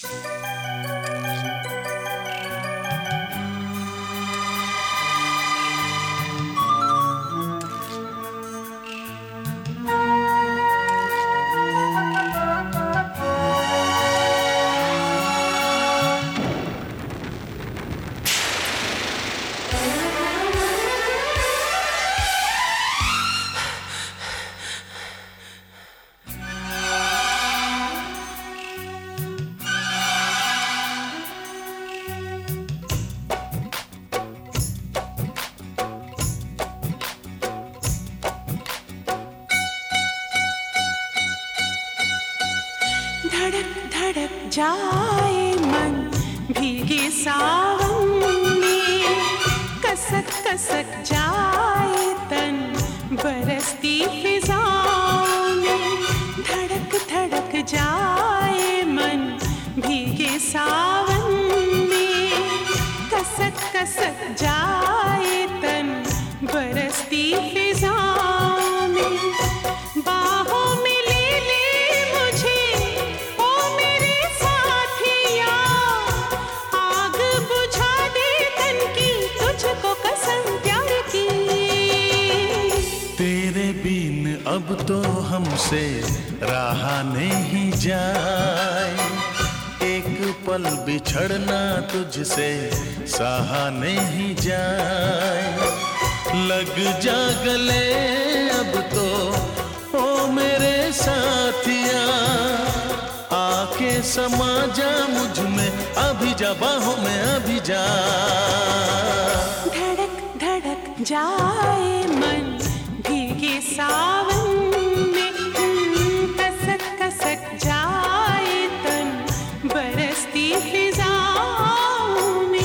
धड़क धड़क जाए मन भीगे सावन में, कसक कसक जाए तन बरसती फिजाओं में। धड़क धड़क जाए मन भीगे सावन में, कसक कसक जाए तन बरसती फिजाओं में। बाहों में ले ले मुझे ओ मेरे साथिया, आग बुझा दे तन की तुझको कसम प्यार की। तेरे बिन अब तो हमसे रहा नहीं जाए, एक पल बिछड़ना तुझसे सहा नहीं जाए। लग जा गले अब तो ओ मेरे साथिया, आके समा जा मुझ में अभी जा, बाहों में अभी जा। धड़क धड़क जाए मन भीगे सावन में, कसक कसक जाए तन बरसती फिजाओं में।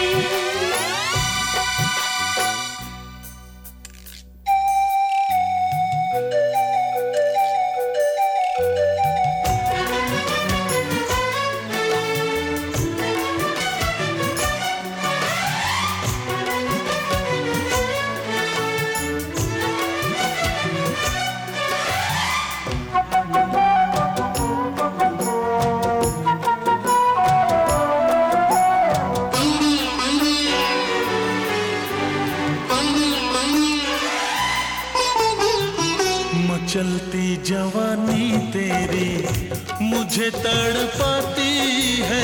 चलती जवानी तेरी मुझे तड़पाती है,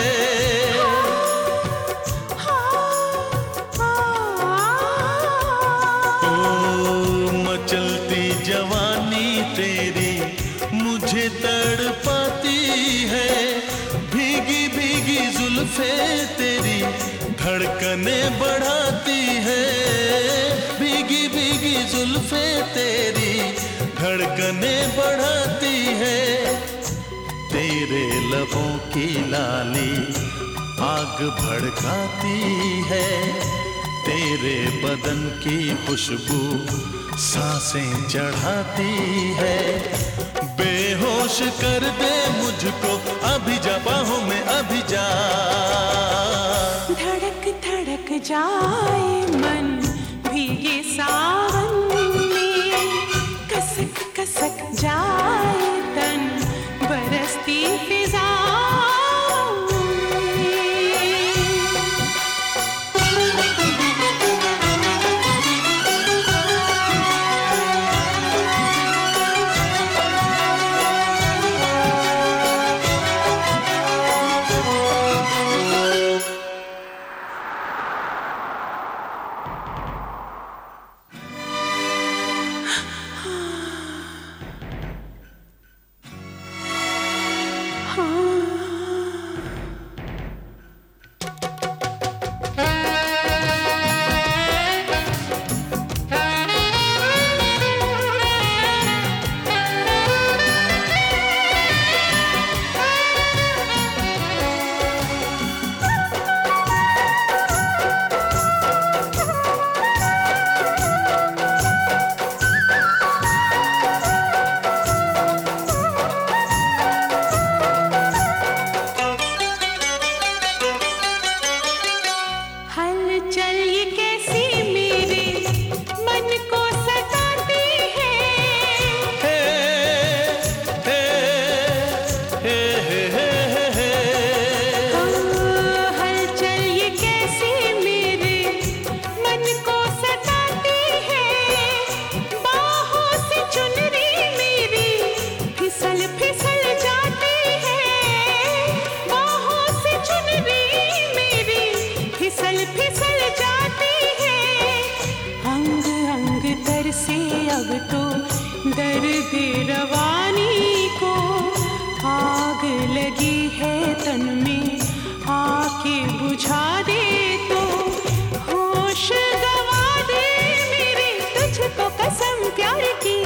ओ मचलती जवानी तेरी मुझे तड़पाती है। भीगी भीगी जुल्फे तेरी धड़कने बढ़ाती है, भीगी भीगी जुल्फे तेरी धड़कने बढ़ाती है। तेरे लबों की लाली आग भड़काती है, तेरे बदन की खुशबू सांसें चढ़ाती है। बेहोश कर दे मुझको अभी जा, बाहों में अभी जा। धड़क धड़क जाए मन भीगे सावन में, कसक कसक जाए तन बरसती फिजाओं में। आके बुझा दे तो होश गवा दे मेरे, तुझको कसम प्यार की।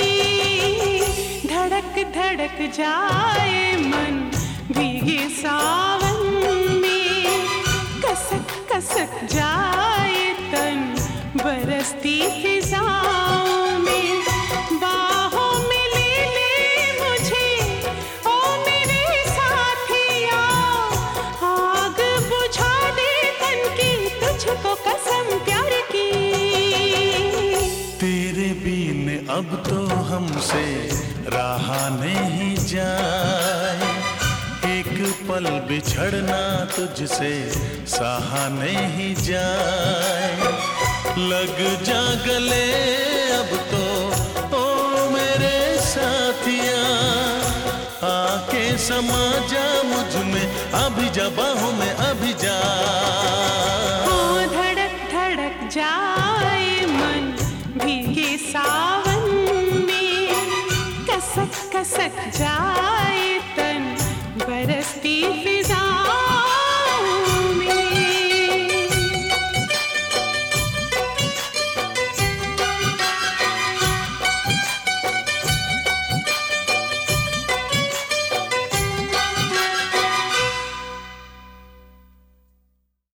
धड़क धड़क जाए मन भीगे सावन में, कसक कसक जाए तन बरसती फिजाओं में। बाहों में ले ले मुझे ओ मेरे साथिया, आग बुझा दे तन की, तुझको कसम प्यार की। तेरे बिन अब तो हमसे रहा नहीं जाए, एक पल बिछड़ना तुझसे सहा नहीं जाए। लग जा गले अब तो ओ मेरे साथिया, आके समा जा मुझ में, अभी जा बाहों में अभी जा। हाँ, धड़क धड़क जाए मन भीगे सावन में, कसक कसक जाए तन बरसती फिजा